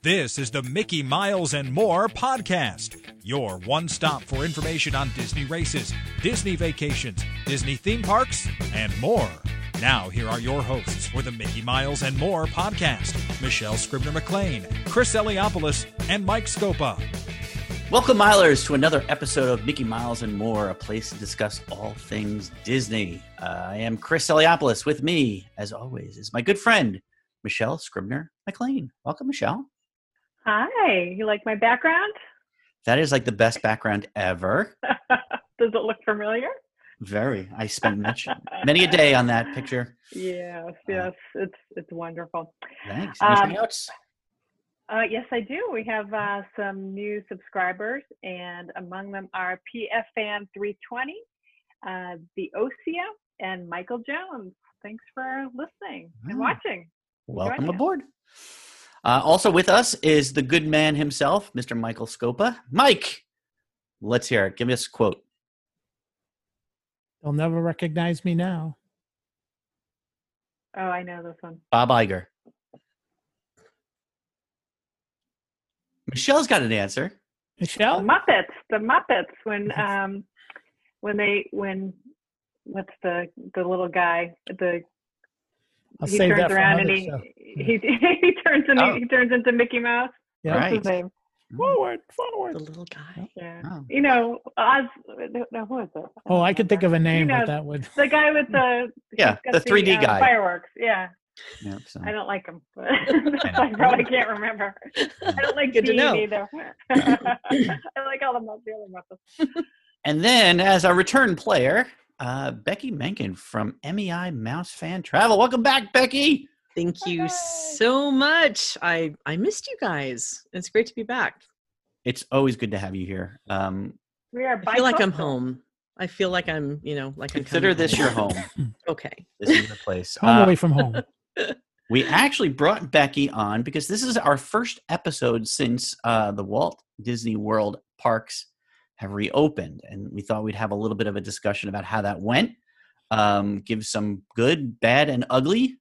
This is the Mickey Miles and More podcast, your one-stop for information on Disney races, Disney vacations, Disney theme parks, and more. Now, here are your hosts for the Mickey Miles and More podcast, Michelle Scribner-McLean, Chris Eliopoulos, and Mike Scopa. Welcome, Milers, to another episode of Mickey Miles and More, a place to discuss all things Disney. I am Chris Eliopoulos. With me, as always, is my good friend, Michelle Scribner-McLean. Welcome, Michelle. Hi. You like my background? That is like the best background ever. Does it look familiar? Very. I spent many a day on that picture. Yes. It's wonderful. Thanks. Anything else? Yes, I do. We have some new subscribers, and among them are PFan 320, the Osia, and Michael Jones. Thanks for listening and watching. Welcome aboard. Also with us is the good man himself, Mr. Michael Scopa. Mike, let's hear it. Give us a quote. They'll never recognize me now. Oh, I know this one. Bob Iger. Michelle's got an answer. Michelle? The Muppets. When what's the little guy? He turns around and he turns into Mickey Mouse. Yeah. Right. What's his name? Forward. The little guy. Yeah. Oh. You know, Oz. No, who is it? Oh, I could think of a name, You know, but that would. The guy with the The 3D guy. Fireworks. Yeah. Yep, so. I don't like him, but I probably can't remember. I don't like Good to Dean know. either. I like all the other Muppets. And then, as our return player, Becky Menken from MEI Mouse Fan Travel. Welcome back, Becky. Thank you Hi. so much. I missed you guys. It's great to be back. It's always good to have you here. We are. I feel like I'm bicultural. home. I feel like I'm, Consider coming this home. your home. Okay. This is your place. Home away from home. We actually brought Becky on because this is our first episode since the Walt Disney World parks have reopened. And we thought we'd have a little bit of a discussion about how that went, give some good, bad, and ugly.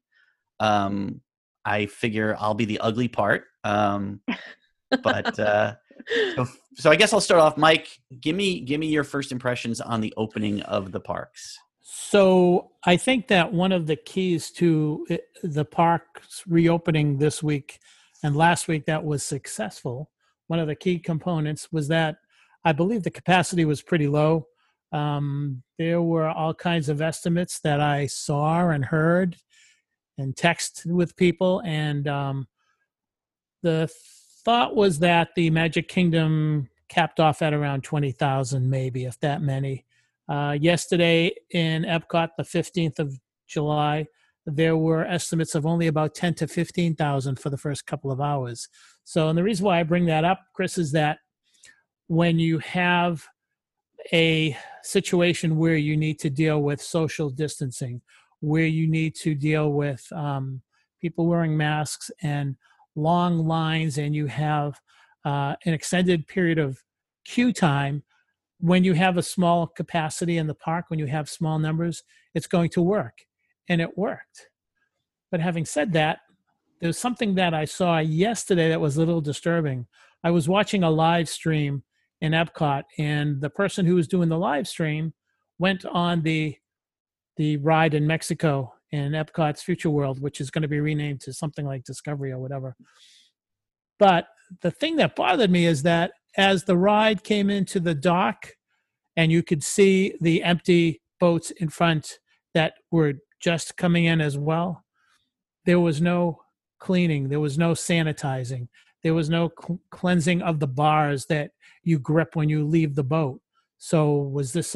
I figure I'll be the ugly part. But so I guess I'll start off. Mike, give me your first impressions on the opening of the parks. So I think that one of the keys to the parks reopening this week and last week that was successful, one of the key components was that I believe the capacity was pretty low. There were all kinds of estimates that I saw and heard and texted with people. And the thought was that the Magic Kingdom capped off at around 20,000, maybe, if that many. Yesterday in Epcot, the 15th of July, there were estimates of only about 10 to 15,000 for the first couple of hours. So, and the reason why I bring that up, Chris, is that when you have a situation where you need to deal with social distancing, where you need to deal with people wearing masks and long lines, and you have an extended period of queue time, when you have a small capacity in the park, when you have small numbers, it's going to work. And it worked. But having said that, there's something that I saw yesterday that was a little disturbing. I was watching a live stream in Epcot, and the person who was doing the live stream went on the ride in Mexico in Epcot's Future World, which is going to be renamed to something like Discovery or whatever. But the thing that bothered me is that as the ride came into the dock and you could see the empty boats in front that were just coming in as well, there was no cleaning, there was no sanitizing, there was no cleansing of the bars that you grip when you leave the boat. So was this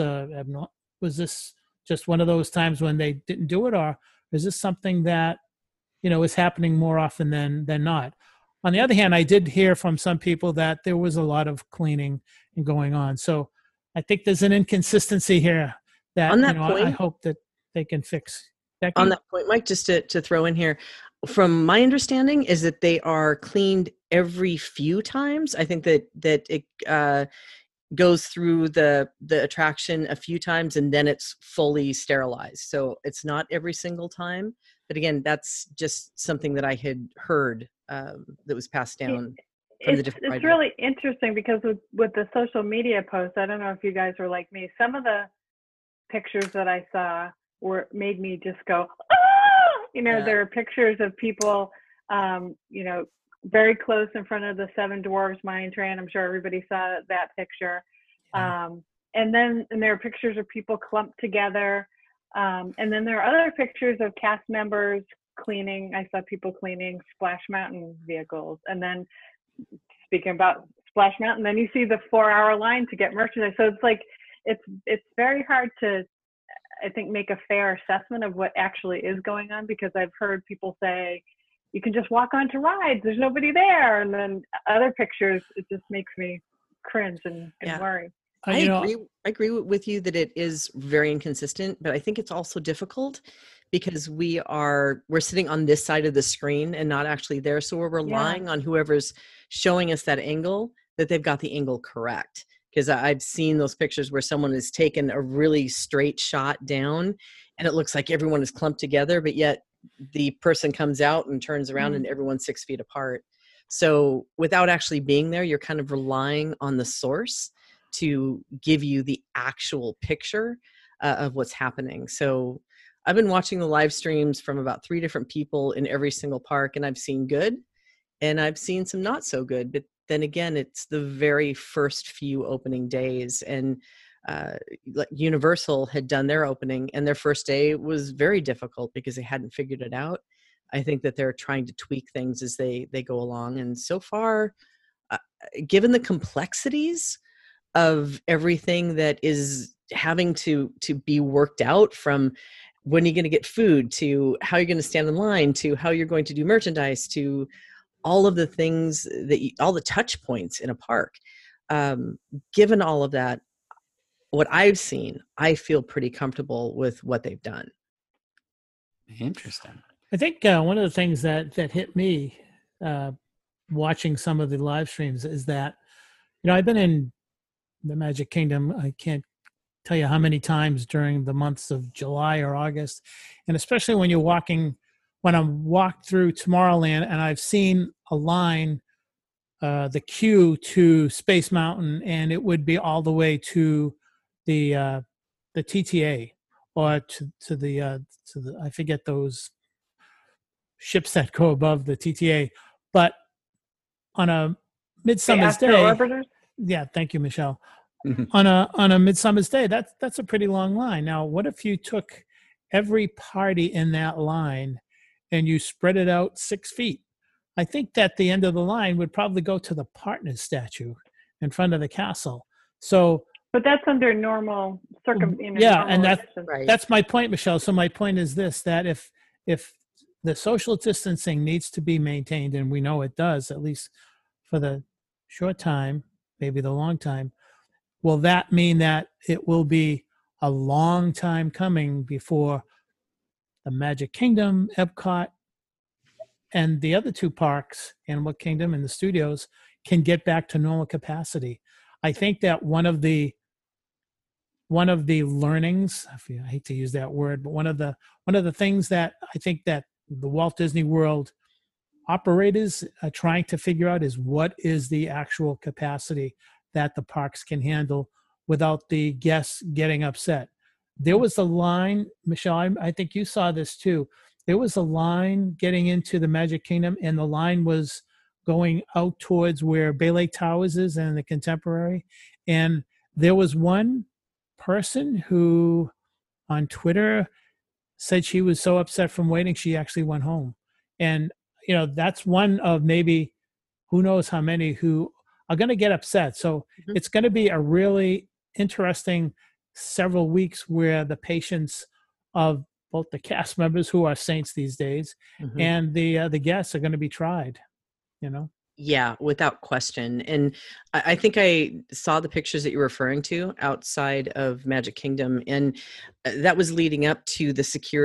just one of those times when they didn't do it, or is this something that is happening more often than not? On the other hand, I did hear from some people that there was a lot of cleaning and going on. So I think there's an inconsistency here that, On that point, I hope that they can fix. Becky? On that point, Mike, just to throw in here, from my understanding is that they are cleaned every few times. I think that it goes through the attraction a few times and then it's fully sterilized. So it's not every single time But again, that's just something that I had heard that was passed down from the different. It's really interesting because with the social media posts, I don't know if you guys are like me. Some of the pictures that I saw made me just go, ah! There are pictures of people, very close in front of the Seven Dwarfs mine train. I'm sure everybody saw that picture. Yeah. And there are pictures of people clumped together. And then there are other pictures of cast members cleaning. I saw people cleaning Splash Mountain vehicles. And then speaking about Splash Mountain, then you see the 4-hour line to get merchandise. So it's like, it's very hard to, I think, make a fair assessment of what actually is going on, because I've heard people say, you can just walk onto rides, there's nobody there. And then other pictures, it just makes me cringe and worry. I agree with you that it is very inconsistent, but I think it's also difficult because we're sitting on this side of the screen and not actually there. So we're relying on whoever's showing us that angle, that they've got the angle correct. Because I've seen those pictures where someone has taken a really straight shot down and it looks like everyone is clumped together, but yet the person comes out and turns around and everyone's 6 feet apart. So without actually being there, you're kind of relying on the source to give you the actual picture of what's happening. So I've been watching the live streams from about 3 different people in every single park, and I've seen good and I've seen some not so good. But then again, it's the very first few opening days, and Universal had done their opening, and their first day was very difficult because they hadn't figured it out. I think that they're trying to tweak things as they go along. And so far, given the complexities of everything that is having to be worked out, from when you're going to get food, to how you're going to stand in line, to how you're going to do merchandise, to all of the things all the touch points in a park. Given all of that, what I've seen, I feel pretty comfortable with what they've done. Interesting. I think one of the things that hit me watching some of the live streams is that, I've been in the Magic Kingdom, I can't tell you how many times during the months of July or August, and especially when I walked through Tomorrowland and I've seen a line, the queue to Space Mountain, and it would be all the way to the TTA, or to the I forget those ships that go above the TTA, but on a Midsummer's Day. Orbiters? Yeah, thank you, Michelle. On a Midsummer's Day, that's a pretty long line. Now, what if you took every party in that line and you spread it out 6 feet? I think that the end of the line would probably go to the Partners statue in front of the castle. So, but that's under normal circumstances. Yeah, and that's my point, Michelle. So my point is this: that if the social distancing needs to be maintained, and we know it does, at least for the short time, maybe the long time, will that mean that it will be a long time coming before the Magic Kingdom, Epcot, and the other 2 parks, Animal Kingdom and the studios, can get back to normal capacity? I think that one of the learnings, I hate to use that word, but one of the things that I think that the Walt Disney World operators are trying to figure out is what is the actual capacity that the parks can handle without the guests getting upset. There was a line, Michelle, I think you saw this too. There was a line getting into the Magic Kingdom, and the line was going out towards where Bay Lake Towers is and the Contemporary. And there was one person who on Twitter said she was so upset from waiting, she actually went home. And, that's one of maybe who knows how many who are going to get upset. So it's going to be a really interesting several weeks where the patience of both the cast members, who are saints these days, and the guests are going to be tried, Yeah, without question. And I think I saw the pictures that you're referring to outside of Magic Kingdom, and that was leading up to the security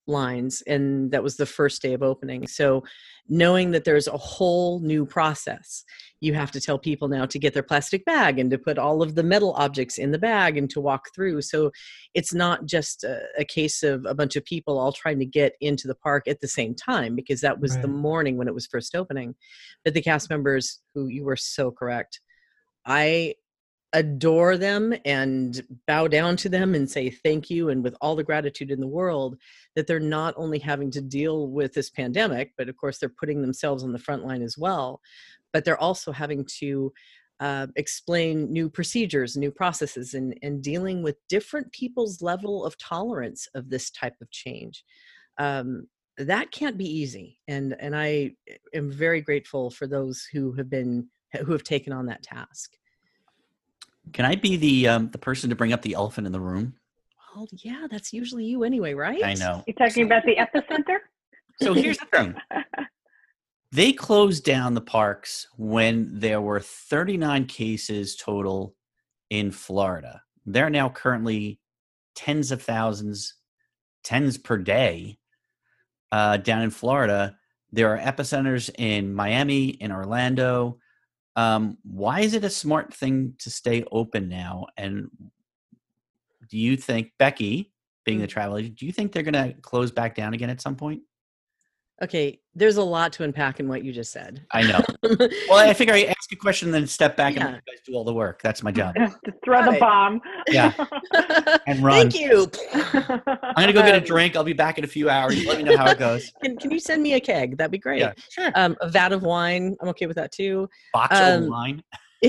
lines, and that was the first day of opening. So knowing that there's a whole new process, you have to tell people now to get their plastic bag and to put all of the metal objects in the bag and to walk through. So it's not just a case of a bunch of people all trying to get into the park at the same time, because that was the morning when it was first opening. But the cast members, who you were so correct, I adore them and bow down to them and say thank you, and with all the gratitude in the world, that they're not only having to deal with this pandemic, but of course they're putting themselves on the front line as well, but they're also having to explain new procedures, new processes, and dealing with different people's level of tolerance of this type of change. That can't be easy, and I am very grateful for those who have taken on that task. Can I be the person to bring up the elephant in the room? Well, yeah, that's usually you anyway, right? I know. You're talking about the epicenter? So here's the thing. They closed down the parks when there were 39 cases total in Florida. There are now currently tens of thousands, tens per day down in Florida. There are epicenters in Miami, in Orlando. Why is it a smart thing to stay open now? And do you think, Becky, being the travel agent, do you think they're going to close back down again at some point? Okay, there's a lot to unpack in what you just said. I know. Well, I figure I ask a question and then step back and let you guys do all the work. That's my job. Just throw the bomb. Yeah. And run. Thank you. I'm going to go get a drink. I'll be back in a few hours. Let me know how it goes. Can you send me a keg? That'd be great. Yeah, sure. A vat of wine. I'm okay with that too. Box of wine.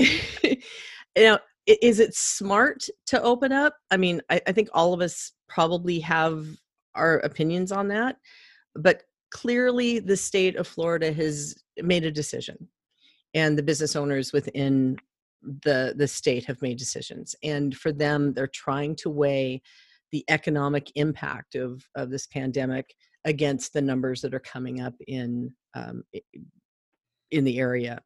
Is it smart to open up? I mean, I think all of us probably have our opinions on that, but clearly the state of Florida has made a decision, and the business owners within the state have made decisions. And for them, they're trying to weigh the economic impact of this pandemic against the numbers that are coming up in the area.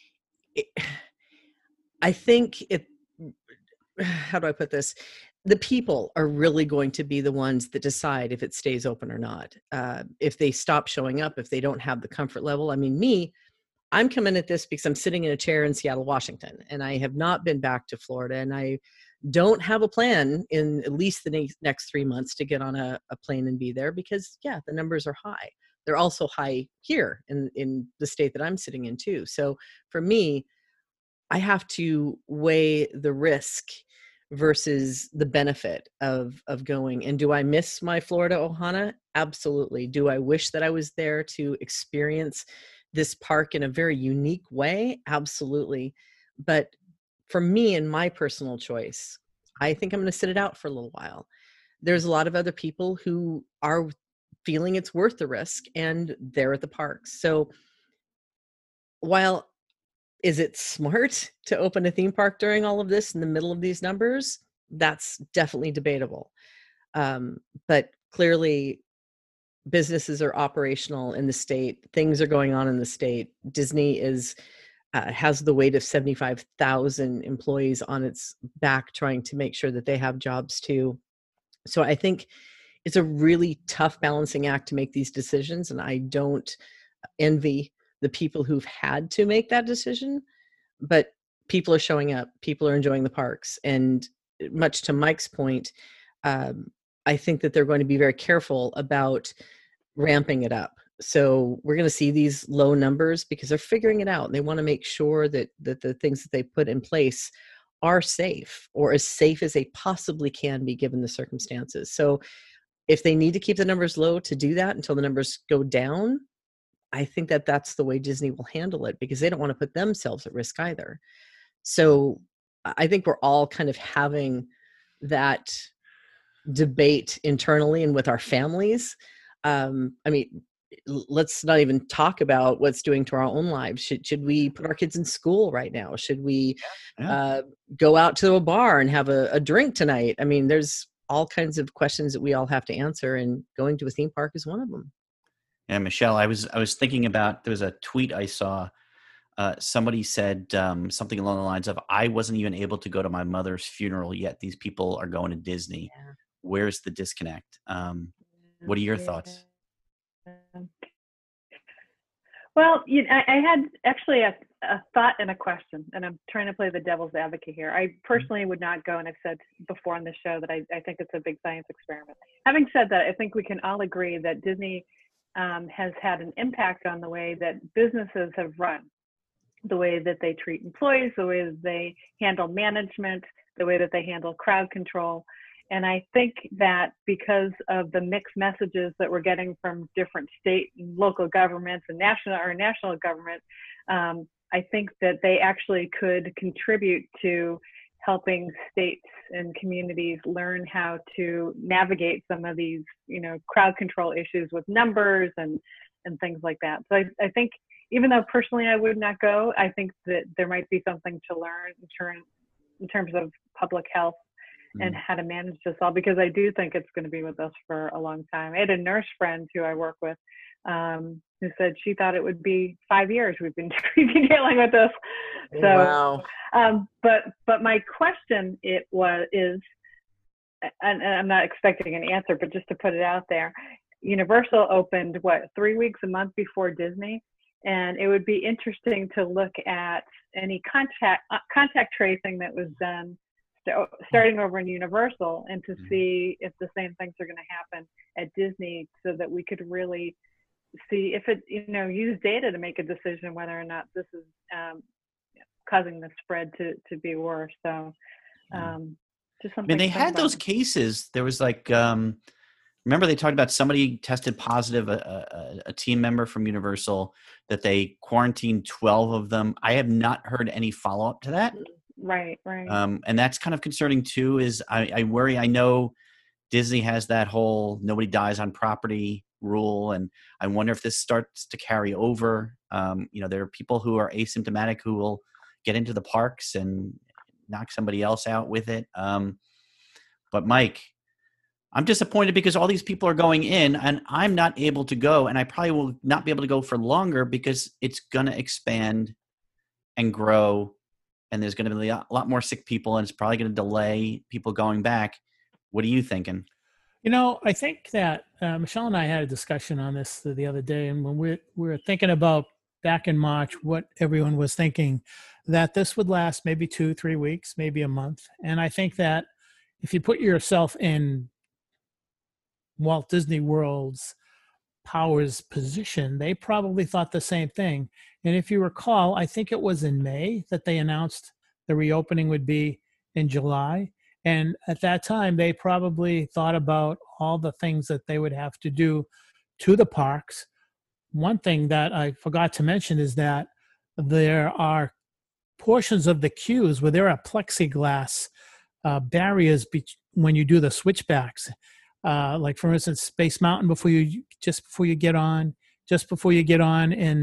I think how do I put this? The people are really going to be the ones that decide if it stays open or not. If they stop showing up, if they don't have the comfort level. I mean, I'm coming at this because I'm sitting in a chair in Seattle, Washington, and I have not been back to Florida, and I don't have a plan in at least the next 3 months to get on a plane and be there, because the numbers are high. They're also high here in the state that I'm sitting in too. So for me, I have to weigh the risk versus the benefit of going. And do I miss my Florida Ohana? Absolutely. Do I wish that I was there to experience this park in a very unique way? Absolutely. But for me and my personal choice, I think I'm going to sit it out for a little while. There's a lot of other people who are feeling it's worth the risk, and they're at the parks. So while is it smart to open a theme park during all of this in the middle of these numbers? That's definitely debatable. But clearly, businesses are operational in the state. Things are going on in the state. Disney has the weight of 75,000 employees on its back, trying to make sure that they have jobs too. So I think it's a really tough balancing act to make these decisions, and I don't envy the people who've had to make that decision, but people are showing up, people are enjoying the parks. And much to Mike's point, I think that they're going to be very careful about ramping it up. So we're going to see these low numbers because they're figuring it out. And they want to make sure that the things that they put in place are safe, or as safe as they possibly can be given the circumstances. So if they need to keep the numbers low to do that until the numbers go down, I think that that's the way Disney will handle it, because they don't want to put themselves at risk either. So I think we're all kind of having that debate internally and with our families. I mean, let's not even talk about what's doing to our own lives. Should we put our kids in school right now? Should we go out to a bar and have a drink tonight? I mean, there's all kinds of questions that we all have to answer, and going to a theme park is one of them. Yeah, Michelle, I was thinking about, there was a tweet I saw. Somebody said something along the lines of, I wasn't even able to go to my mother's funeral yet. These people are going to Disney. Yeah. Where's the disconnect? What are your thoughts? Well, I had actually a thought and a question, and I'm trying to play the devil's advocate here. I personally would not go, and I've said before on the show that I think it's a big science experiment. Having said that, I think we can all agree that Disney has had an impact on the way that businesses have run, the way that they treat employees, the way that they handle management, the way that they handle crowd control. And I think that because of the mixed messages that we're getting from different state and local governments and national government, I think that they actually could contribute to helping states and communities learn how to navigate some of these, crowd control issues with numbers and things like that. So I think, even though personally I would not go, I think that there might be something to learn in terms of public health and how to manage this all, because I do think it's going to be with us for a long time. I had a nurse friend who I work with who said she thought it would be 5 years we've been dealing with this. So, wow. But my question is, and I'm not expecting an answer, but just to put it out there, Universal opened 3 weeks, a month before Disney, and it would be interesting to look at any contact tracing that was done starting over in Universal, and to see if the same things are going to happen at Disney, so that we could really see if it, use data to make a decision whether or not this is causing the spread to be worse. So just something. I mean, they had those cases. There was remember they talked about somebody tested positive, a team member from Universal, that they quarantined 12 of them. I have not heard any follow-up to that. Right. And that's kind of concerning too, is I worry. I know Disney has that whole nobody dies on property rule, and I wonder if this starts to carry over. There are people who are asymptomatic who will get into the parks and knock somebody else out with it. But Mike, I'm disappointed because all these people are going in and I'm not able to go, and I probably will not be able to go for longer because it's going to expand and grow. And there's going to be a lot more sick people, and it's probably going to delay people going back. What are you thinking? I think that Michelle and I had a discussion on this the other day, and when we were thinking about back in March, what everyone was thinking, that this would last maybe 2-3 weeks, maybe a month. And I think that if you put yourself in Walt Disney World's Powers position, they probably thought the same thing. And if you recall, I think it was in May that they announced the reopening would be in July. And at that time, they probably thought about all the things that they would have to do to the parks. One thing that I forgot to mention is that there are portions of the queues where there are plexiglass barriers when you do the switchbacks. Like for instance, Space Mountain, just before you get on in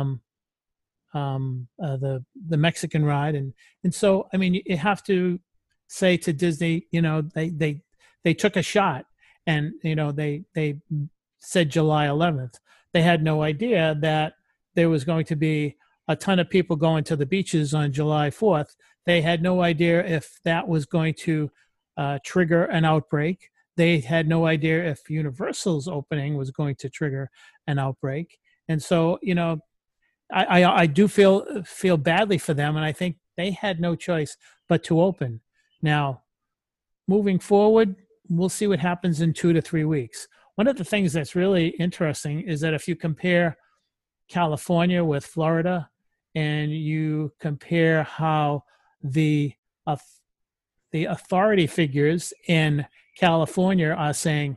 the Mexican ride, and so I mean you have to say to Disney, they took a shot, and they said July 11th. They had no idea that there was going to be a ton of people going to the beaches on July 4th. They had no idea if that was going to trigger an outbreak. They had no idea if Universal's opening was going to trigger an outbreak. And so, I do feel badly for them, and I think they had no choice but to open. Now, moving forward, we'll see what happens in 2 to 3 weeks. One of the things that's really interesting is that if you compare California with Florida, and you compare how the authority figures in California are saying,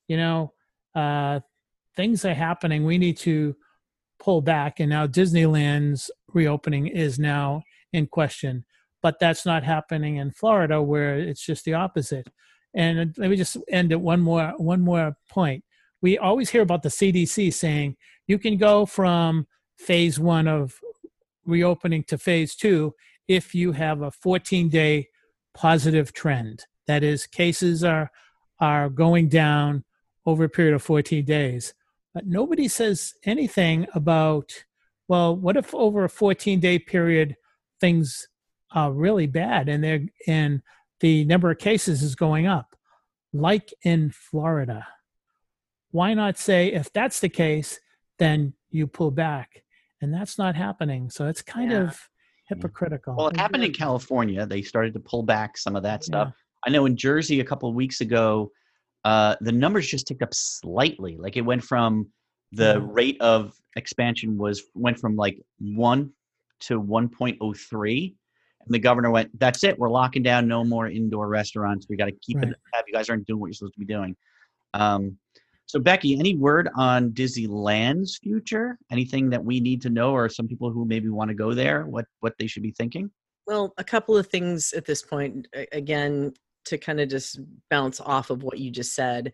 things are happening, we need to pull back, and now Disneyland's reopening is now in question. But that's not happening in Florida, where it's just the opposite. And let me just end at one more point. We always hear about the CDC saying you can go from phase 1 of reopening to phase 2 if you have a 14-day positive trend. That is, cases are going down over a period of 14 days. But nobody says anything about, well, what if over a 14-day period things are really bad and the number of cases is going up, like in Florida. why not say, if that's the case, then you pull back? And that's not happening. So it's kind Yeah. of hypocritical. Well, it happened in California. They started to pull back some of that stuff. Yeah. I know in Jersey a couple of weeks ago, the numbers just ticked up slightly. Like it went from the rate of expansion went from like 1 to 1.03. And the governor went, that's it. We're locking down. No more indoor restaurants. We got to keep it. You guys aren't doing what you're supposed to be doing. So Becky, any word on Disneyland's future? Anything that we need to know, or some people who maybe want to go there, what they should be thinking? Well, a couple of things at this point, again, to kind of just bounce off of what you just said.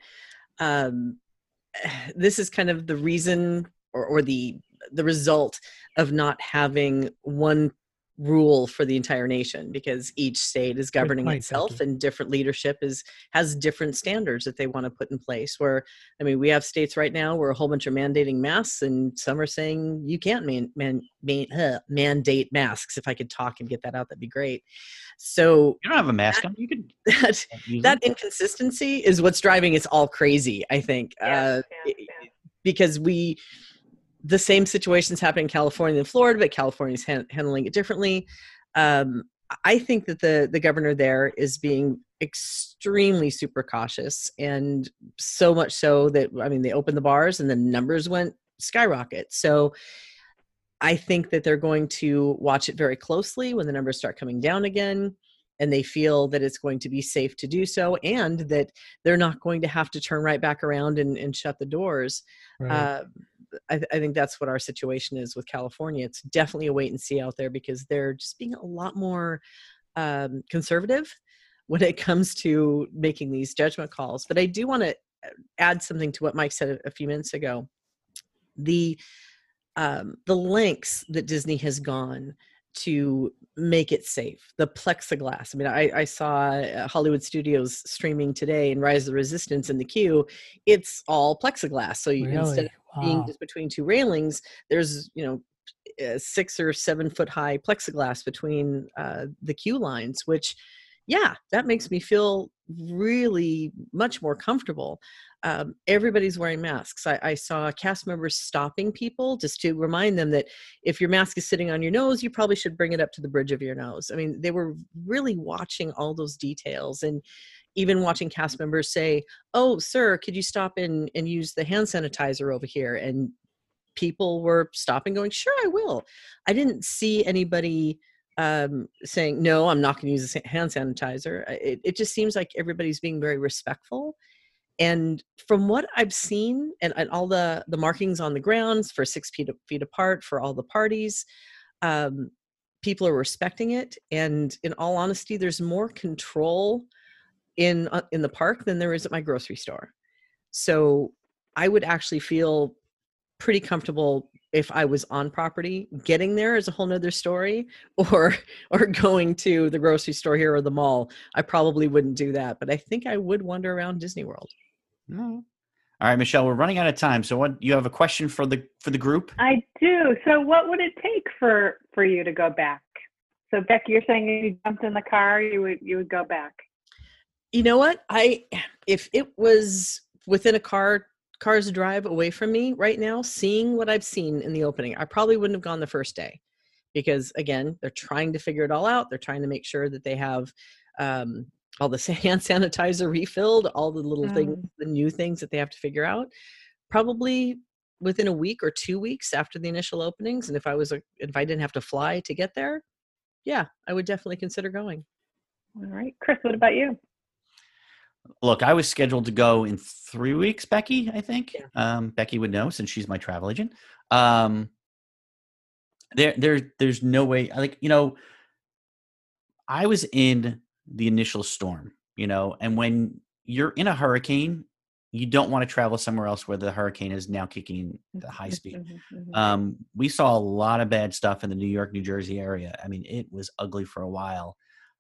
This is kind of the reason or the result of not having one rule for the entire nation, because each state is governing itself, and different leadership has different standards that they want to put in place. Where, I mean, we have states right now where a whole bunch are mandating masks, and some are saying you can't mandate masks. If I could talk and get that out, that'd be great. So you don't have a mask on. You could that inconsistency is what's driving us all crazy, I think. Because the same situations happen in California and Florida, but California's handling it differently. I think that the governor there is being extremely super cautious, and so much so that, I mean, they opened the bars and the numbers went skyrocket. So I think that they're going to watch it very closely when the numbers start coming down again, and they feel that it's going to be safe to do so, and that they're not going to have to turn right back around and shut the doors. Right. I think that's what our situation is with California. It's definitely a wait and see out there, because they're just being a lot more conservative when it comes to making these judgment calls. But I do want to add something to what Mike said a few minutes ago. The lengths that Disney has gone to make it safe, the plexiglass. I mean, I saw Hollywood Studios streaming today, and Rise of the Resistance in the queue, it's all plexiglass. So you, instead of being just between two railings, there's, 6 or 7 foot high plexiglass between the queue lines, which, that makes me feel really much more comfortable. Everybody's wearing masks. I saw cast members stopping people just to remind them that if your mask is sitting on your nose, you probably should bring it up to the bridge of your nose. I mean, they were really watching all those details, and even watching cast members say, "Oh, sir, could you stop and use the hand sanitizer over here?" And people were stopping, going, "Sure, I will." I didn't see anybody saying, "No, I'm not going to use a hand sanitizer." It just seems like everybody's being very respectful. And from what I've seen, and all the markings on the grounds for 6 feet apart for all the parties, people are respecting it. And in all honesty, there's more control in the park than there is at my grocery store. So I would actually feel pretty comfortable if I was on property. Getting there is a whole nother story, or going to the grocery store here or the mall. I probably wouldn't do that, but I think I would wander around Disney World. No. All right, Michelle, we're running out of time. So what, you have a question for the group? I do. So what would it take for you to go back? So Becky, you're saying if you jumped in the car, you would go back. You know what? If it was within a car's drive away from me right now, seeing what I've seen in the opening, I probably wouldn't have gone the first day, because again, they're trying to figure it all out. They're trying to make sure that they have all the hand sanitizer refilled, all the little things, the new things that they have to figure out, probably within a week or 2 weeks after the initial openings. And if I didn't have to fly to get there, I would definitely consider going. All right. Chris, what about you? Look, I was scheduled to go in 3 weeks, Becky, I think. Yeah. Becky would know, since she's my travel agent. There's no way, I was in the initial storm, and when you're in a hurricane, you don't want to travel somewhere else where the hurricane is now kicking at high speed. We saw a lot of bad stuff in the New York, New Jersey area. I mean, it was ugly for a while.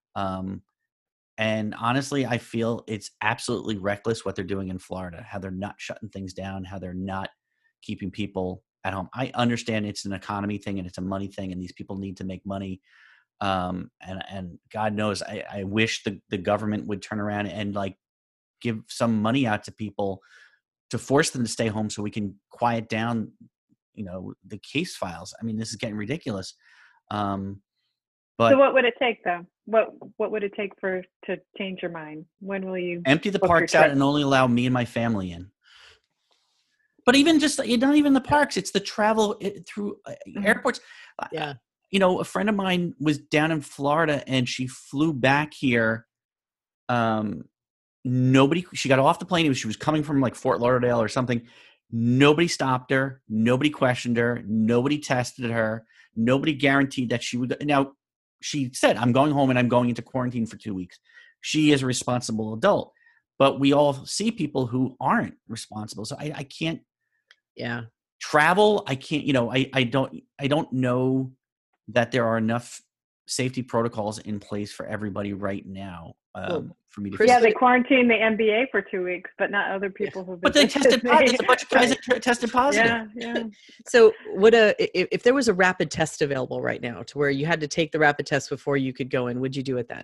And honestly, I feel it's absolutely reckless what they're doing in Florida, how they're not shutting things down, how they're not keeping people at home. I understand it's an economy thing and it's a money thing, and these people need to make money. And God knows, I wish the government would turn around and give some money out to people to force them to stay home so we can quiet down, the case files. I mean, this is getting ridiculous. But so what would it take though? What would it take to change your mind? When will you empty the book your parks out trip? and only allow me and my family in? But even just not even the parks, it's the travel through airports. Yeah. A friend of mine was down in Florida and she flew back here. She got off the plane. She was coming from like Fort Lauderdale or something. Nobody stopped her. Nobody questioned her. Nobody tested her. Nobody guaranteed that she would. Now, she said, I'm going home and I'm going into quarantine for 2 weeks. She is a responsible adult. But we all see people who aren't responsible. So I can't travel. I can't, I don't know that there are enough safety protocols in place for everybody right now for me to. Chris, Yeah, they quarantined the NBA for 2 weeks, but not other people who. But they tested positive. There's a bunch of guys that tested positive. Yeah. So if there was a rapid test available right now to where you had to take the rapid test before you could go in, would you do it then?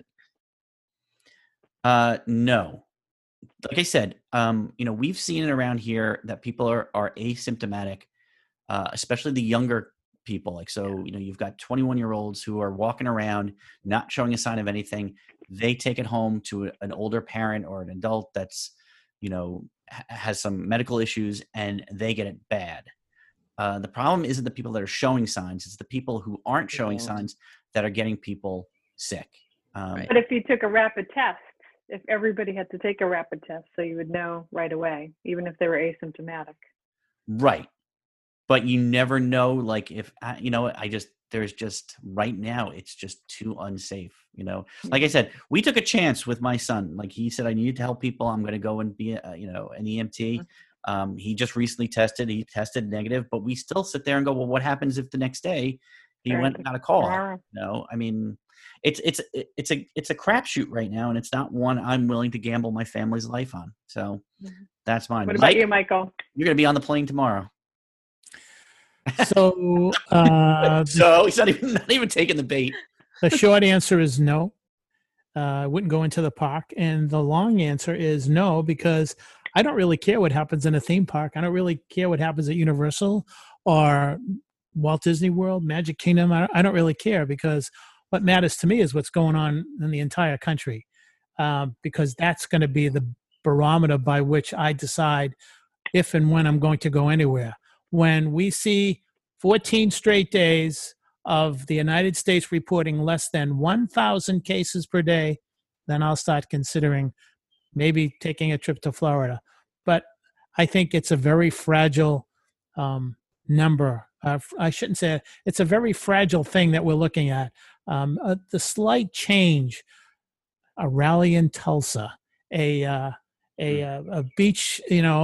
No. Like I said, we've seen it around here that people are asymptomatic, especially the younger people. Like, so, you've got 21-year-olds who are walking around, not showing a sign of anything. They take it home to an older parent or an adult that's, has some medical issues and they get it bad. The problem isn't the people that are showing signs. It's the people who aren't showing signs that are getting people sick. But if you took a rapid test, if everybody had to take a rapid test, so you would know right away, even if they were asymptomatic. Right. But you never know, like if, there's just right now, it's just too unsafe. Like I said, we took a chance with my son. Like he said, I needed to help people. I'm going to go and be, an EMT. He just recently tested. He tested negative, but we still sit there and go, well, what happens if the next day he went and got a call? I mean, it's a crapshoot right now, and it's not one I'm willing to gamble my family's life on. So that's mine. What about you, Michael? You're going to be on the plane tomorrow. So, so he's not even taking the bait. The short answer is no. I wouldn't go into the park. And the long answer is no, because I don't really care what happens in a theme park. I don't really care what happens at Universal or Walt Disney World, Magic Kingdom. I don't really care, because what matters to me is what's going on in the entire country, because that's going to be the barometer by which I decide if and when I'm going to go anywhere. When we see 14 straight days of the United States reporting less than 1,000 cases per day, then I'll start considering maybe taking a trip to Florida. But I think it's a very fragile number. I shouldn't say it. It's a very fragile thing that we're looking at. The slight change, a rally in Tulsa, a beach,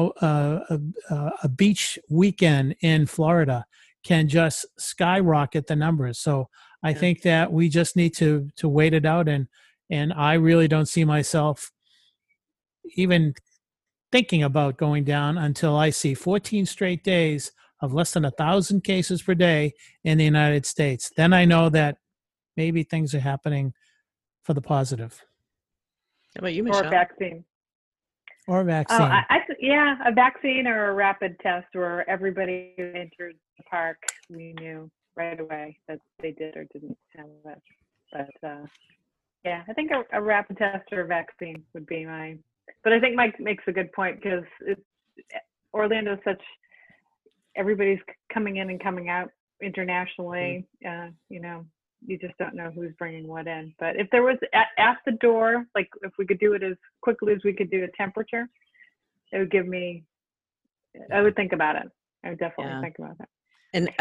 a beach weekend in Florida can just skyrocket the numbers. So I think that we just need to wait it out. And I really don't see myself even thinking about going down until I see 14 straight days of less than 1,000 cases per day in the United States. Then I know that maybe things are happening for the positive. How about you, Michelle? Or a vaccine. Or a vaccine. A vaccine or a rapid test where everybody who entered the park, we knew right away that they did or didn't have it. But I think a rapid test or a vaccine would be mine. But I think Mike makes a good point, because Orlando is such, everybody's coming in and coming out internationally. You just don't know who's bringing what in. But if there was at the door, like if we could do it as quickly as we could do a temperature, it would give me, I would think about it. I would definitely think about it.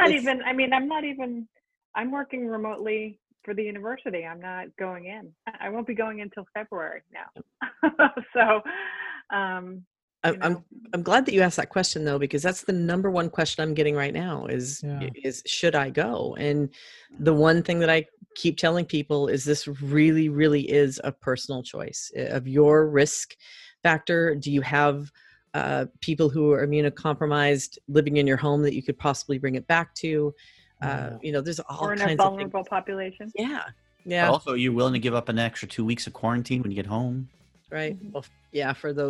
I'm working remotely for the university. I'm not going in. I won't be going until February now. So, I'm glad that you asked that question, though, because that's the number one question I'm getting right now is should I go? And the one thing that I keep telling people is this really, really is a personal choice of your risk factor. Do you have people who are immunocompromised living in your home that you could possibly bring it back to? There's all or in kinds a vulnerable of population. Yeah. But also, are you willing to give up an extra 2 weeks of quarantine when you get home? Right. Well, for those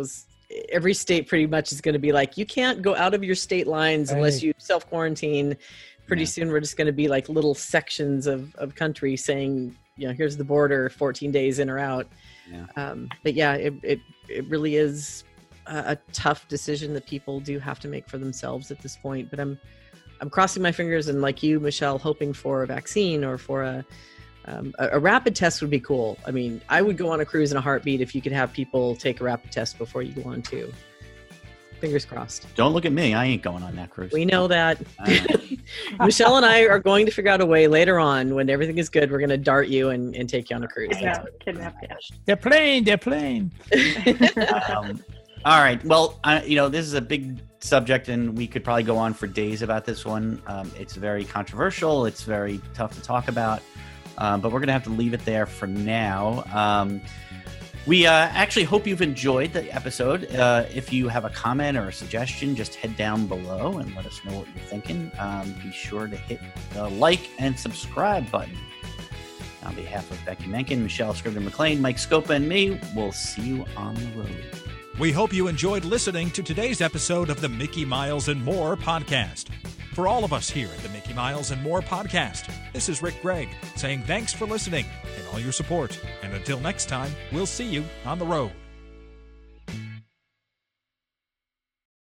every state pretty much is going to be like, you can't go out of your state lines unless Right. you self-quarantine. Pretty Yeah. soon we're just going to be like little sections of country saying, here's the border, 14 days in or out. Yeah. But yeah, it really is a tough decision that people do have to make for themselves at this point. But I'm crossing my fingers, and like you, Michelle, hoping for a vaccine or for a rapid test would be cool. I mean, I would go on a cruise in a heartbeat if you could have people take a rapid test before you go on too. Fingers crossed. Don't look at me. I ain't going on that cruise. We know that. I Michelle and I are going to figure out a way later on when everything is good. We're going to dart you and take you on a cruise. Kidnap you. They're playing. All right. Well, this is a big subject, and we could probably go on for days about this one. It's very controversial. It's very tough to talk about, but we're going to have to leave it there for now. We actually hope you've enjoyed the episode. If you have a comment or a suggestion, just head down below and let us know what you're thinking. Be sure to hit the like and subscribe button. On behalf of Becky Menken, Michelle Scribner-McLean, Mike Scopa, and me, we'll see you on the road. We hope you enjoyed listening to today's episode of the Mickey Miles and More podcast. For all of us here at the Mickey Miles and More podcast, this is Rick Gregg saying thanks for listening and all your support. And until next time, we'll see you on the road.